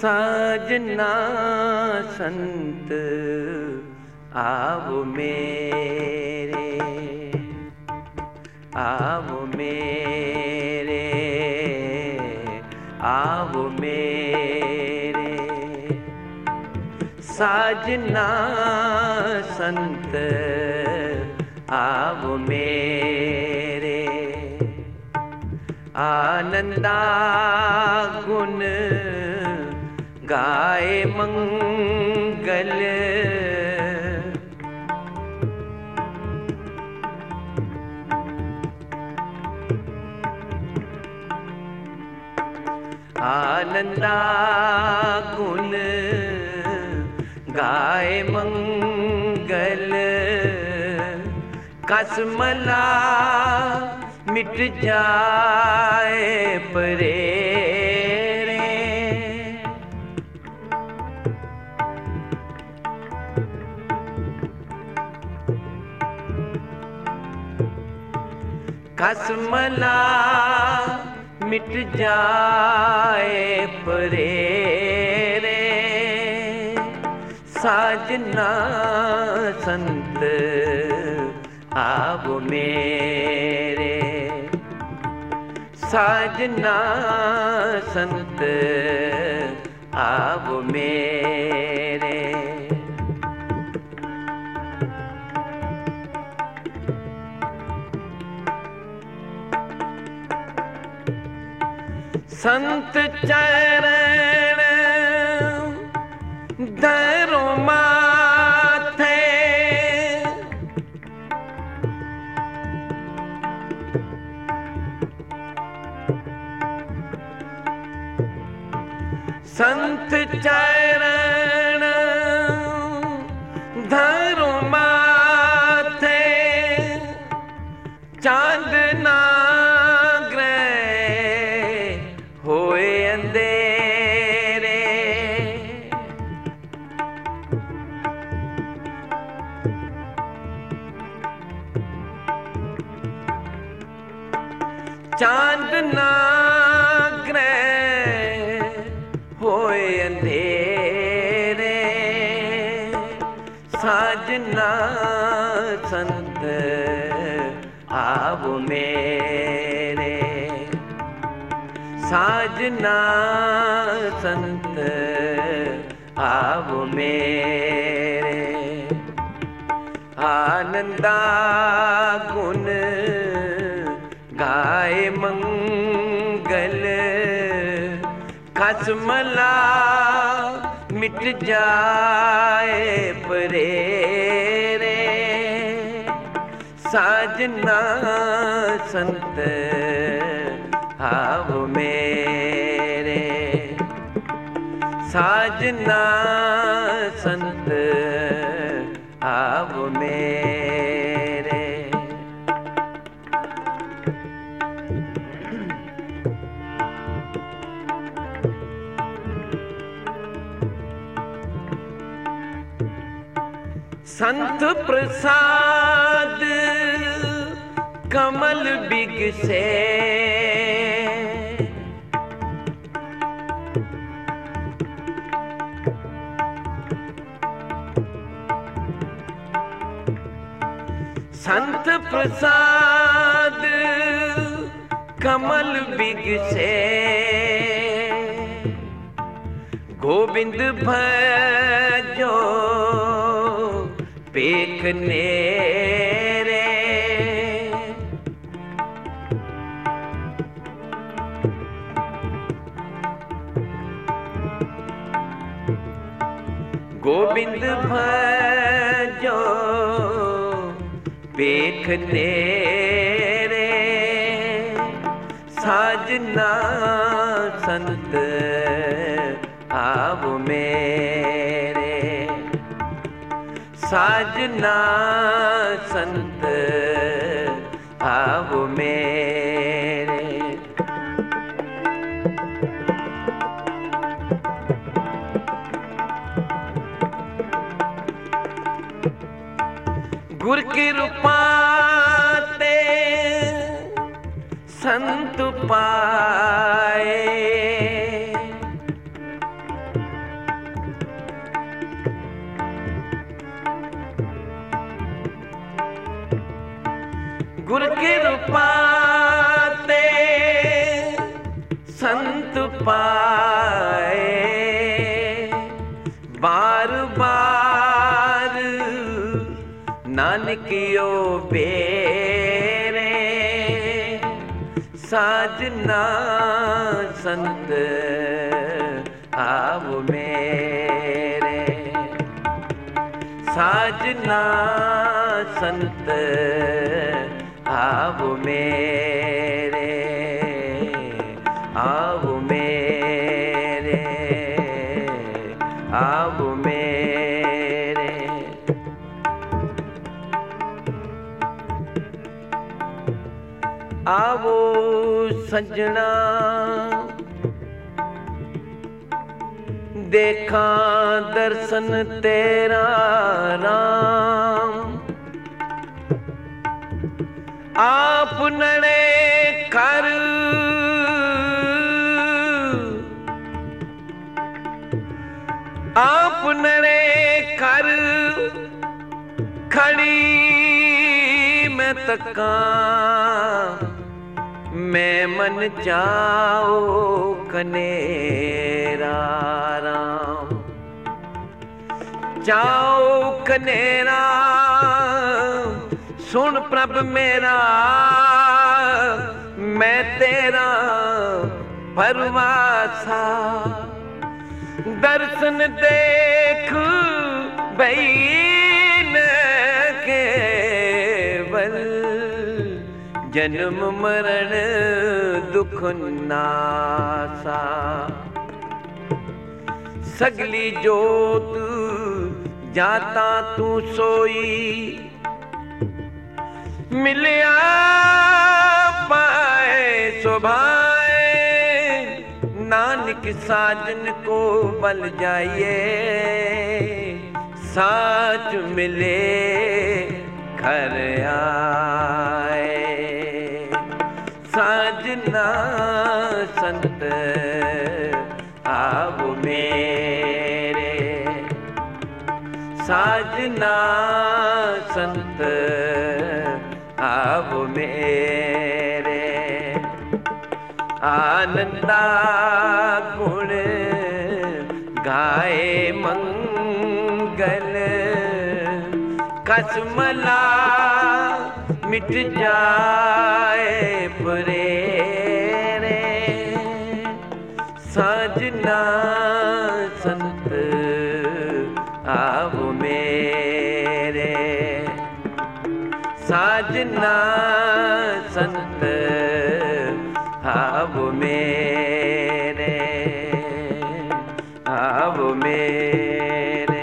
साजना संत आओ मेरे, आओ मेरे, आओ मेरे। साजना संत आओ मेरे, आनंदा गुण गाए मंगल। आनंदा गुण गाए मंगल। कसमला मिट जाए परे रे, कसमला मिट जाए परे रे। साजना संत आओ मेरे, साजना संत आओ मेरे। संत चरण धरो माथे, संत चरण धरो माथे। चांदना होए अंधेरे, चांदना ग्रह होए अंधेरे। साजना संत आओ मेरे, साजना संत आओ मेरे। आनंदा गुण गाए मंगल। कसमला मिट जाए परे रे। साजना संत आओ मेरे, साजना संत आओ मेरे। संत प्रसाद कमल बिगसे। संत प्रसाद कमल बिगसे। गोविंद भजो पेखने रे। गोविंद भजो पेखने रे। साजना संत आओ मेरे, साजना संत आओ मेरे। गुर कृपा ते संत पाए। गुर कृपा ते संत पाए, बार बार नानकियो बेरे, साजना संत आव मेरे, साजना संत आव मेरे, आव मेरे, आव मेरे। आवो सजना देखा दर्शन तेरा राम, आप नड़े कर आप नड़े कर खड़ी मैं तका, मैं मन जाओ कनेरा राम, जाओ कनेरा सुन प्रभ मेरा, मैं तेरा परवासा, दर्शन देख भई न केवल, जन्म मरण दुख नासा, सगली जोत जाता तू सोई, मिलिया पाए सुभाए, नानक साजन को बल जाइए, साच मिले घर आए, साजना संत आव मेरे, साजना संत आव मेरे, आनंदा गुण गाए मंगल, कसमला मिट जाए परेरे, साजना संत आव मेरे, साजना संत आव मेरे, आव मेरे।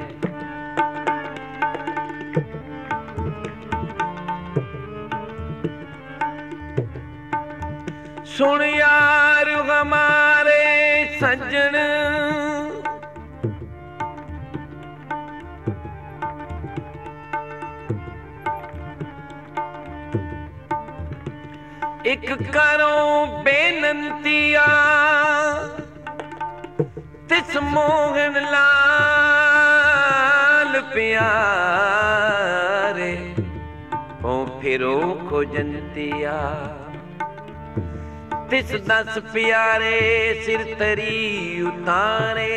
सुन यार हमारे सज्जन, एक करो बेनंतिया, तिस मोहन लाल प्यारे, ओ फिरो खोजंतिया, तिस 10 प्यारे सिर तरी उतारे,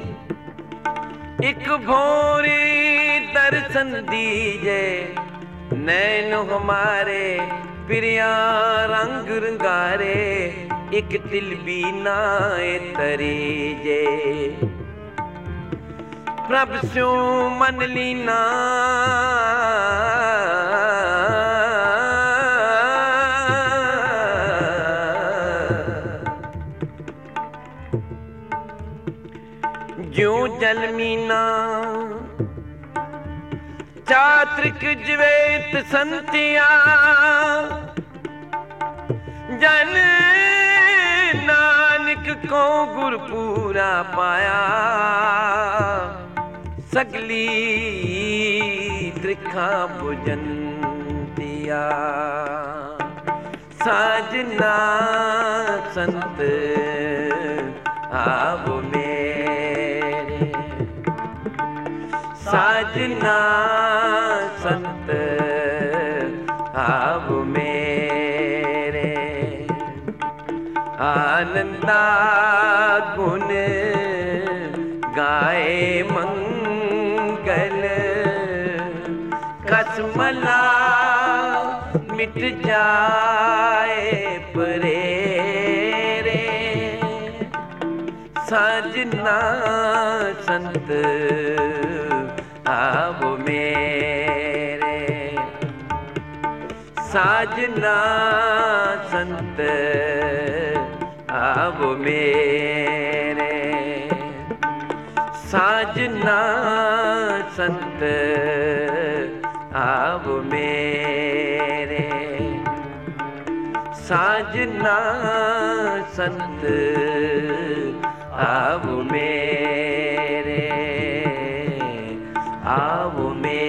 एक भोरी दर्शन दीजे, नैन हमारे प्रिया रंग रंगारे, एक तिल भी नाए तरीजे, प्रभ स्यों मन लीना, ज्यों जल मीना, चात्रिक ज्वेत संतिया, जन नानक को गुर पूरा पाया, सगली त्रिखा भुजंतिया, साजना संत आव मेरे, साजना संत आव सदा गुण गाए मंगल, कसमला मिट जाए परेरे। साजना संत आओ मेरे, साजना संत आओ मेरे, साजना संत आओ मेरे, साजना संत आओ मेरे, आओ मेरे।